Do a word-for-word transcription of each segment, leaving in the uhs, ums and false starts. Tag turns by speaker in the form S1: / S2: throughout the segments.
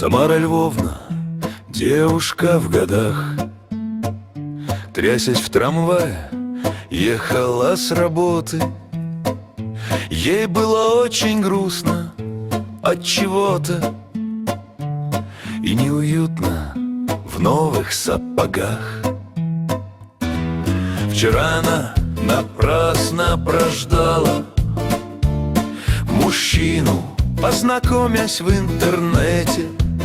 S1: Тамара Львовна, девушка в годах, трясясь в трамвае, ехала с работы. Ей было очень грустно от чего-то и неуютно в новых сапогах. Вчера она напрасно прождала мужчину, познакомясь в интернете.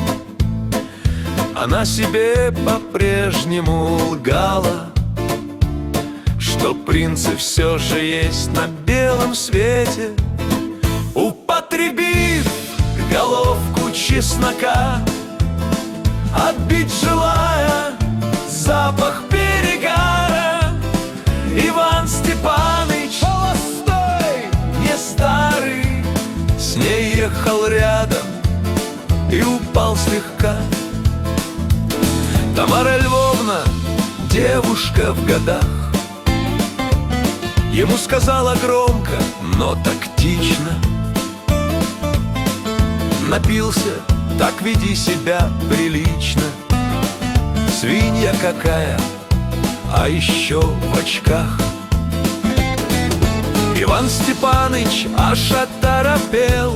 S1: Она себе по-прежнему лгала, что принцы все же есть на белом свете. Употребив головку чеснока, отбить желая запах перегара, Иван Степаныч, холостой, не старый, с ней ехал рядом и упал слегка. Тамара Львовна, девушка в годах, ему сказала громко, но тактично: напился, так веди себя прилично. Свинья какая, а еще в очках. Иван Степаныч аж оторопел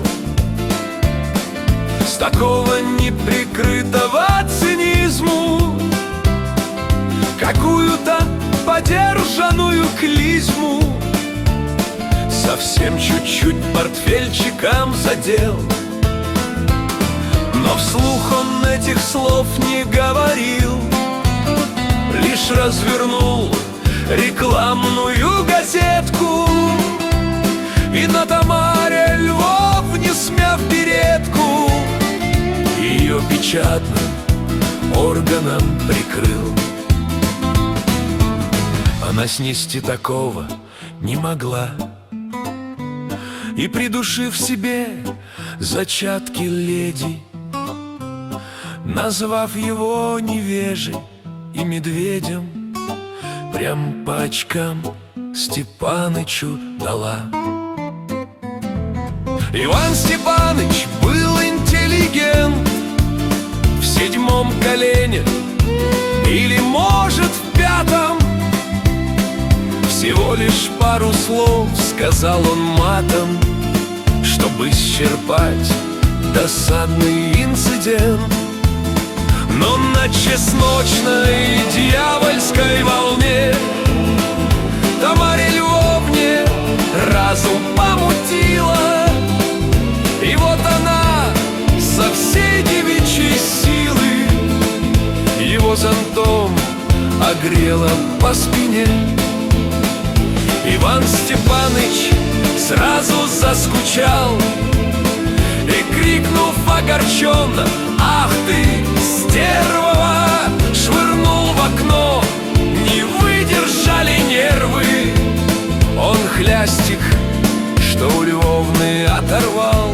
S1: с такого неприкрытого цинизму, какую-то подержанную клизму совсем чуть-чуть портфельчиком задел. Но вслух он этих слов не говорил, лишь развернул рекламную газетку и на Тамаре Львовне, смяв беретку, ее печатным органом прикрыл. Она снести такого не могла, и, придушив в себе зачатки леди, назвав его невежей и медведем, прям по очкам Степанычу дала. Иван Степаныч был интеллигент в седьмом колене или, может, в пятом. Всего лишь пару слов сказал он матом, чтобы исчерпать досадный инцидент. Но на чесночной дьявольской волне Тамаре Львовне разум помутила, и вот она со всей девичьей силы его зонтом огрела по спине. Иван Степаныч сразу заскучал и, крикнув огорченно: «Ах ты, стервова!», швырнул в окно. Не выдержали нервы, он хлястик, что у Львовны, оторвал.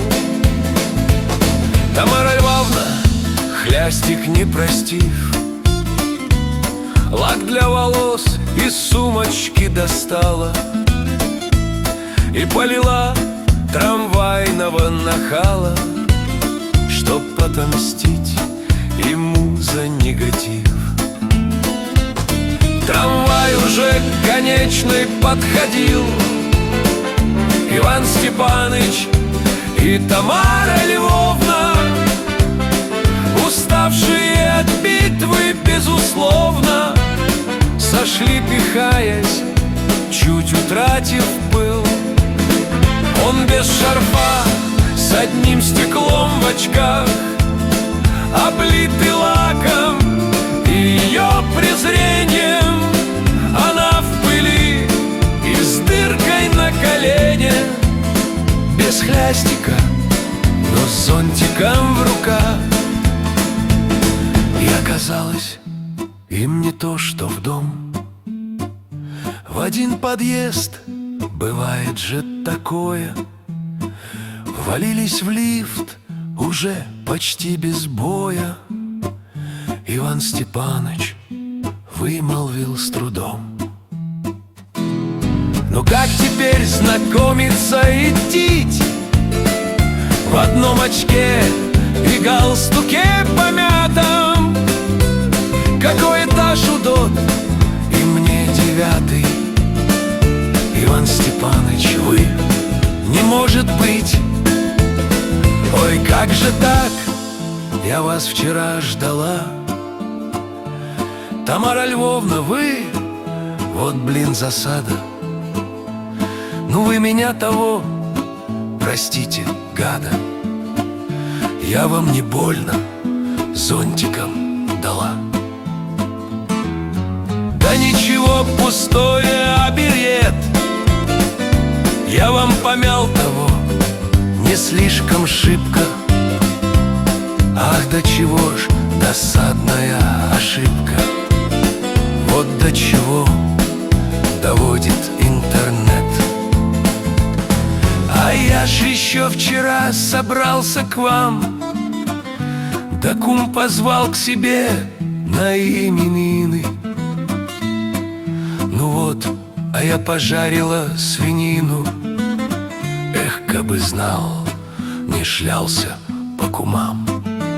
S1: Тамара Львовна, хлястик не простив, лак для волос из сумочки достала и полила трамвайного нахала, чтоб отомстить ему за негатив. Трамвай уже к конечной подходил. Иван Степаныч и Тамара Львовна, уставшие от битвы, безусловно, сошли, пихаясь, чуть утратив пыл. Он без шарфа, с одним стеклом в очках, облитый лаком и ее презрением. Она в пыли и с дыркой на колене, без хлястика, но с зонтиком в руках. И оказалось, им не то что в дом, в один подъезд, бывает же такое. Ввалились в лифт уже почти без боя. Иван Степаныч вымолвил с трудом: «Ну как теперь знакомиться, идти в одном очке и галстуке помятом. Какой этаж удот, и мне девятый. Иван Степаныч, вы, не может быть. Ой, как же так, я вас вчера ждала. Тамара Львовна, вы, вот, блин, засада. Ну вы меня того, простите, гада. Я вам не больно зонтиком дала. Да ничего, пустое, оберет. Я вам помял того, не слишком шибко. Ах, до чего ж досадная ошибка. Вот до чего доводит интернет. А я ж еще вчера собрался к вам, да кум позвал к себе на именины. Ну вот, а я пожарила свинину. Эх, кабы знал, не шлялся по кумам.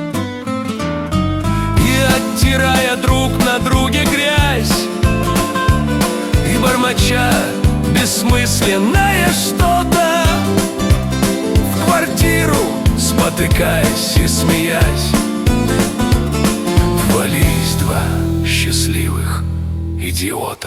S1: И оттирая друг на друге грязь, и бормоча бессмысленное что-то, в квартиру спотыкаясь и смеясь, ввалились два счастливых идиота.